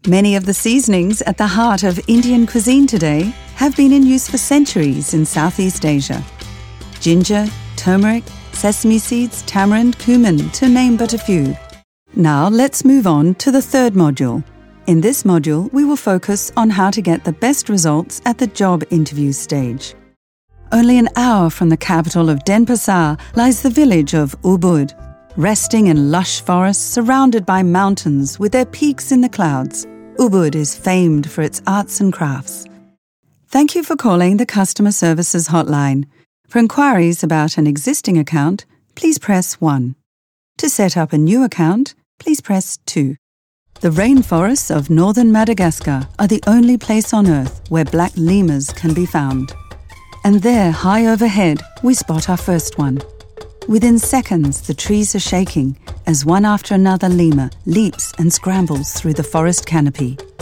Many of the seasonings at the heart of Indian cuisine today have been in use for centuries in Southeast Asia. Ginger, turmeric, sesame seeds, tamarind, cumin, to name but a few. Now let's move on to the third module. In this module, we will focus on how to get the best results at the job interview stage. Only an hour from the capital of Denpasar lies the village of Ubud, resting in lush forests surrounded by mountains with their peaks in the clouds. Ubud is famed for its arts and crafts. Thank you for calling the Customer Services Hotline. For inquiries about an existing account, please press 1. To set up a new account, please press 2. The rainforests of northern Madagascar are the only place on Earth where black lemurs can be found. And there, high overhead, we spot our first one. Within seconds, the trees are shaking as one after another lemur leaps and scrambles through the forest canopy.